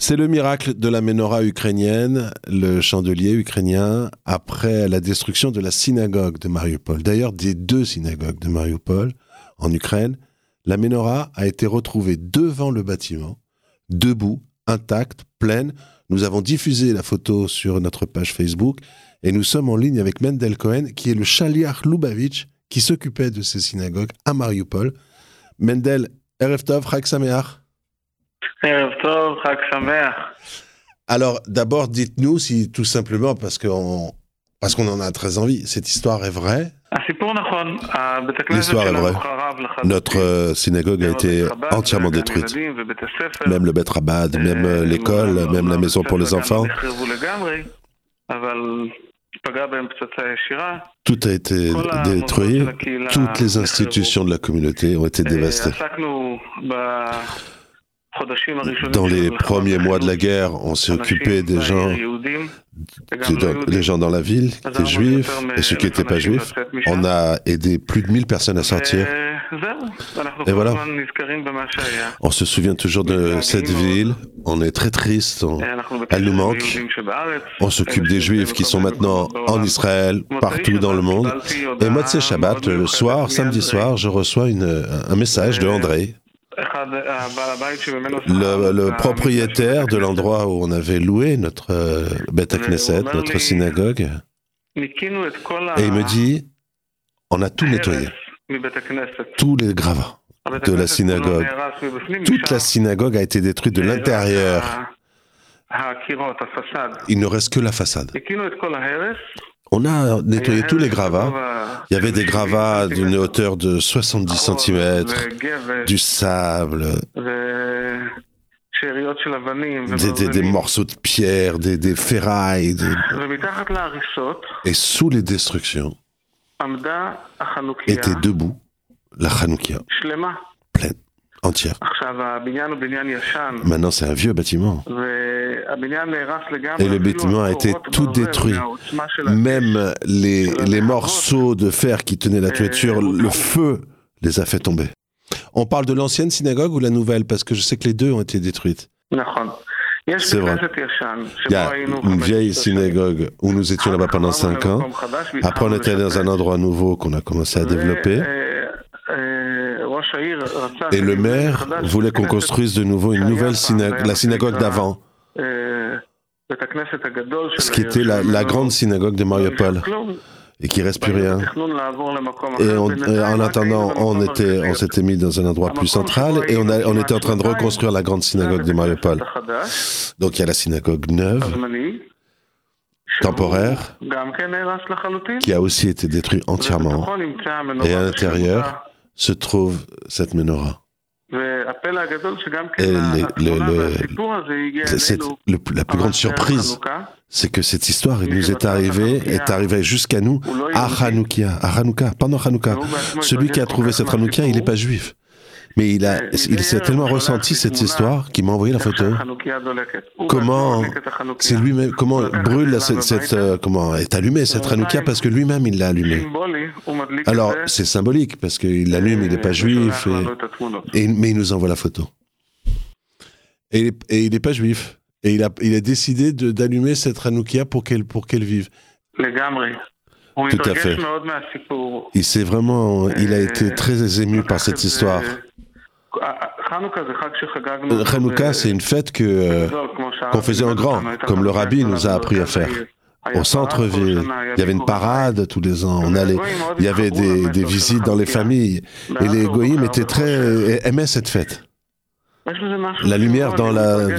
C'est le miracle de la menorah ukrainienne, le chandelier ukrainien, après la destruction de la synagogue de Mariupol. D'ailleurs, des deux synagogues de Mariupol, en Ukraine, la menorah a été retrouvée devant le bâtiment, debout, intacte, pleine. Nous avons diffusé la photo sur notre page Facebook et nous sommes en ligne avec Mendel Cohen, qui est le Shaliach Lubavitch, qui s'occupait de ces synagogues à Mariupol. Mendel, Erev Tov, Chag Sameach. Erev Tov, Chag Sameach. Alors, d'abord, dites-nous si, tout simplement, parce qu'on en a très envie, cette histoire est vraie. L'histoire est vraie. Notre synagogue a été entièrement détruite. Même le Bet Rabad, même l'école, même la maison pour les enfants. Tout a été détruit. Toutes les institutions de la communauté ont été dévastées. Dans les premiers mois de la guerre, on s'est occupé des gens, les gens dans la ville, des juifs et ceux qui n'étaient pas juifs. On a aidé plus de 1000 personnes à sortir. Et voilà. On se souvient toujours de cette ville. On est très triste. Elle nous manque. On s'occupe des juifs qui sont maintenant en Israël, partout dans le monde. Et Motzei Shabbat, le soir, samedi soir, je reçois un message de André. Le propriétaire de l'endroit où on avait loué notre Bet HaKnesset, notre synagogue, et il me dit, on a tout nettoyé, tous les gravats de la synagogue. Toute la synagogue a été détruite de l'intérieur. Il ne reste que la façade. On a nettoyé tous les gravats. Il y avait des gravats d'une hauteur de 70 cm, du sable, des morceaux de pierre, des ferrailles. Et sous les destructions était debout la Hanoukia, pleine, entière. Maintenant, c'est un vieux bâtiment. Et le bâtiment a été tout détruit. Même les morceaux de fer qui tenaient la toiture, le feu les a fait tomber. On parle de l'ancienne synagogue ou la nouvelle? Parce que je sais que les deux ont été détruites. C'est vrai. Il y a une vieille synagogue où nous étions là-bas pendant 5 ans. Après, on était dans un endroit nouveau qu'on a commencé à développer. Et le maire voulait qu'on construise de nouveau une nouvelle synagogue, la synagogue d'avant, ce qui était la grande synagogue de Mariupol, et qui ne reste plus rien. Et en attendant, on s'était mis dans un endroit plus central, et on était en train de reconstruire la grande synagogue de Mariupol. Donc il y a la synagogue neuve, temporaire, qui a aussi été détruite entièrement, et à l'intérieur se trouve cette menorah. Et la plus grande surprise, c'est que cette histoire nous est arrivée jusqu'à nous à Hanouka, pendant Hanouka. Celui qui a trouvé cette Hanouka, il n'est pas juif. Mais il s'est tellement ressenti cette histoire qu'il m'a envoyé la photo. Comment brûle comment est allumée cette Hanouka, parce que lui-même il l'a allumée. Alors c'est symbolique parce qu'il l'allume, il n'est pas juif, mais il nous envoie la photo. Et il n'est pas juif. Et il a décidé d'allumer cette Hanouka pour qu'elle vive. Tout à fait. Il a été très ému par cette histoire. Hanouka, c'est une fête qu'on faisait en grand, comme le rabbi nous a appris à faire. Au centre-ville, il y avait une parade tous les ans. Il y avait des visites dans les familles. Et les goïms aimaient cette fête. La lumière dans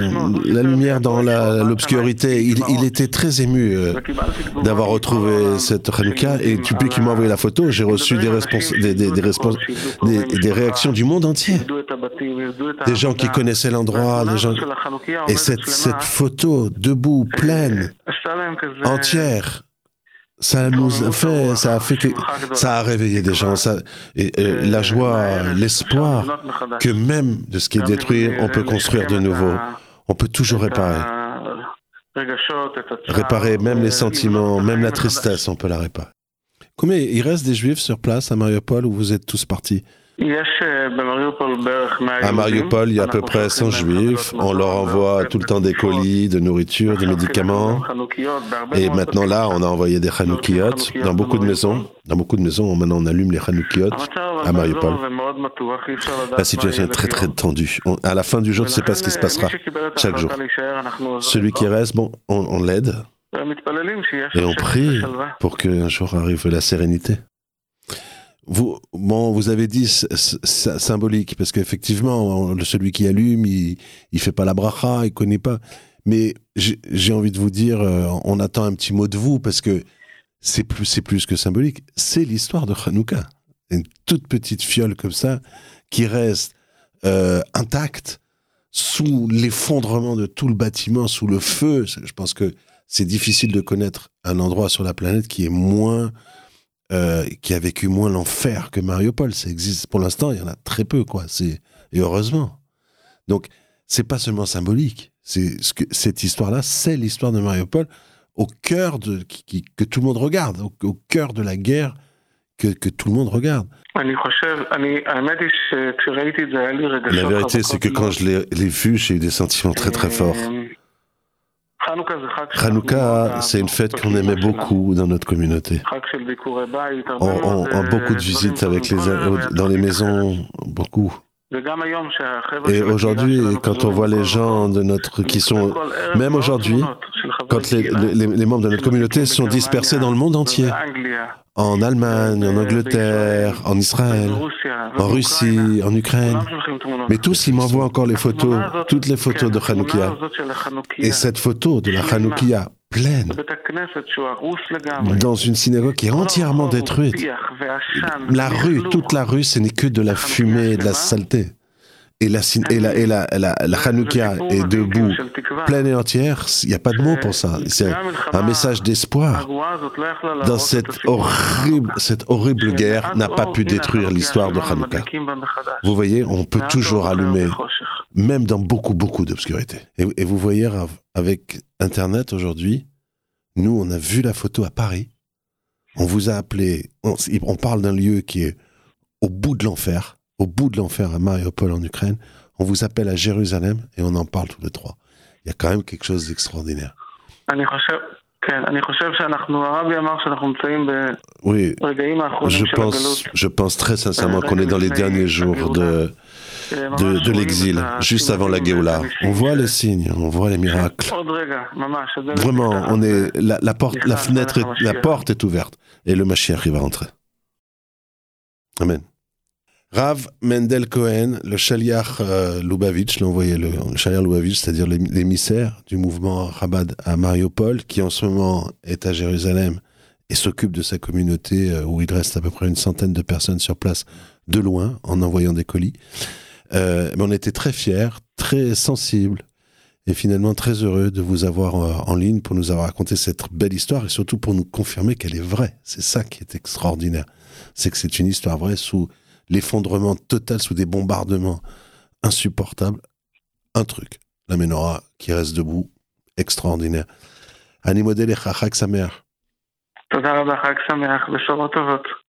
l'obscurité. Il était très ému d'avoir retrouvé cette Hanouka. Et depuis qu'il m'a envoyé la photo, j'ai reçu des réactions du monde entier. Des gens qui connaissaient l'endroit, et cette photo debout, pleine, entière. Ça a réveillé des gens, la joie, l'espoir que même de ce qui est détruit, on peut construire de nouveau. On peut toujours réparer. Réparer même les sentiments, même la tristesse, on peut la réparer. Combien il reste des Juifs sur place à Mariupol où vous êtes tous partis? À Mariupol, il y a à peu près 100 juifs. On leur envoie tout le temps des colis, de nourriture, des médicaments. Et maintenant, là, on a envoyé des Hanoukiyot dans beaucoup de maisons. Dans beaucoup de maisons, maintenant, on allume les Hanoukiyot à Mariupol. La situation est très, très tendue. À la fin du jour, tu ne sais pas ce qui se passera chaque jour. Celui qui reste, bon, on l'aide. Et on prie pour qu'un jour arrive la sérénité. Vous avez dit symbolique, parce qu'effectivement, celui qui allume, il fait pas la bracha, il connaît pas. Mais j'ai envie de vous dire, on attend un petit mot de vous, parce que c'est plus que symbolique. C'est l'histoire de Hanouka. Une toute petite fiole comme ça, qui reste intacte, sous l'effondrement de tout le bâtiment, sous le feu. Je pense que c'est difficile de connaître un endroit sur la planète qui a vécu moins l'enfer que Mariupol. Ça existe pour l'instant, il y en a très peu, quoi. Et heureusement. Donc, c'est pas seulement symbolique. Cette histoire-là, c'est l'histoire de Mariupol au cœur que tout le monde regarde, au cœur de la guerre que tout le monde regarde. La vérité, c'est que quand je l'ai vu, j'ai eu des sentiments très très forts. Hanouka, c'est une fête qu'on aimait beaucoup dans notre communauté. On a beaucoup de visites dans les maisons, beaucoup. Et aujourd'hui, quand on voit les gens qui sont, même aujourd'hui, quand les membres de notre communauté sont dispersés dans le monde entier, en Allemagne, en Angleterre, en Israël, en Russie, en Ukraine, mais tous, ils m'envoient encore les photos, toutes les photos de Hanoukia. Et cette photo de la Hanoukia pleine, dans une synagogue qui est entièrement détruite. Toute la rue, ce n'est que de la fumée et de la saleté. Et la Hanoukia est debout, pleine et entière, il n'y a pas de mot pour ça. C'est un message d'espoir. Dans cette horrible guerre n'a pas pu détruire l'histoire de Hanouka. Vous voyez, on peut toujours allumer, même dans beaucoup, beaucoup d'obscurité. Et vous voyez, avec Internet aujourd'hui, nous, on a vu la photo à Paris. On vous a appelé, on parle d'un lieu qui est au bout de l'enfer à Mariupol en Ukraine. On vous appelle à Jérusalem et on en parle tous les trois. Il y a quand même quelque chose d'extraordinaire. Oui, je pense très sincèrement qu'on est dans les derniers jours de l'exil, juste avant la Géoula. On voit les signes, on voit les miracles. Vraiment, la porte est ouverte et le Mashiach va rentrer. Amen. Rav Mendel Cohen, le Shaliach Lubavitch, le Shaliach Lubavitch, c'est-à-dire l'émissaire du mouvement Chabad à Mariupol, qui en ce moment est à Jérusalem et s'occupe de sa communauté où il reste à peu près une centaine de personnes sur place de loin en envoyant des colis. Mais on était très fiers, très sensibles et finalement très heureux de vous avoir en ligne pour nous avoir raconté cette belle histoire et surtout pour nous confirmer qu'elle est vraie. C'est ça qui est extraordinaire. C'est que c'est une histoire vraie sous l'effondrement total, sous des bombardements insupportables. Un truc, la menorah qui reste debout, extraordinaire. Ani modé lecha, Chag Sameach.